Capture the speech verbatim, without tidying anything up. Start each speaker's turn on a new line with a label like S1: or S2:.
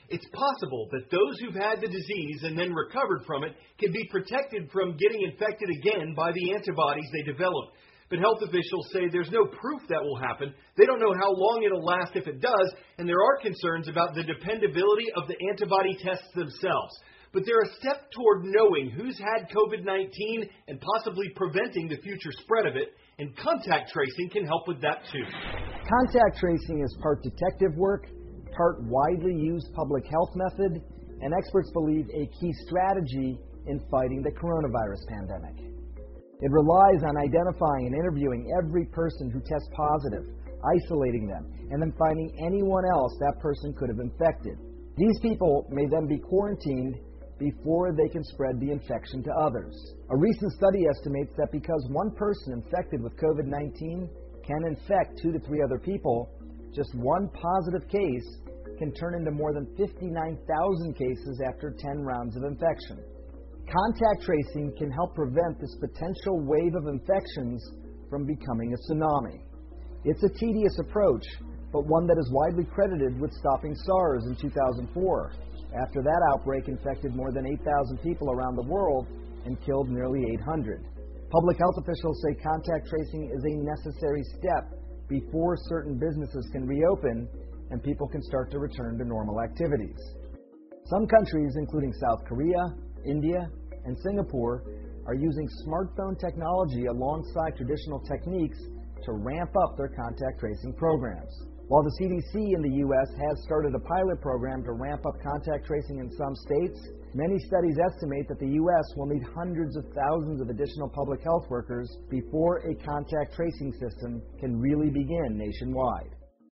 S1: It's possible that those who've had the disease and then recovered from it can be protected from getting infected again by the antibodies they developed. But health officials say there's no proof that will happen. They don't know how long it'll last if it does, and there are concerns about the dependability of the antibody tests themselves. But they're a step toward knowing who's had COVID nineteen and possibly preventing the future spread of it, and contact tracing can help with that too.
S2: Contact tracing is part detective work, part widely used public health method, and experts believe a key strategy in fighting the coronavirus pandemic. It relies on identifying and interviewing every person who tests positive, isolating them, and then finding anyone else that person could have infected. These people may then be quarantined before they can spread the infection to others. A recent study estimates that because one person infected with COVID nineteen can infect two to three other people, just one positive case can turn into more than fifty-nine thousand cases after ten rounds of infection. Contact tracing can help prevent this potential wave of infections from becoming a tsunami. It's a tedious approach, but one that is widely credited with stopping SARS in two thousand four. After that outbreak infected more than eight thousand people around the world and killed nearly eight hundred. Public health officials say contact tracing is a necessary step before certain businesses can reopen and people can start to return to normal activities. Some countries, including South Korea, India, and Singapore, are using smartphone technology alongside traditional techniques to ramp up their contact tracing programs. While the C D C in the U S has started a pilot program to ramp up contact tracing in some states, many studies estimate that the U S will need hundreds of thousands of additional public health workers before a contact tracing system can really begin nationwide.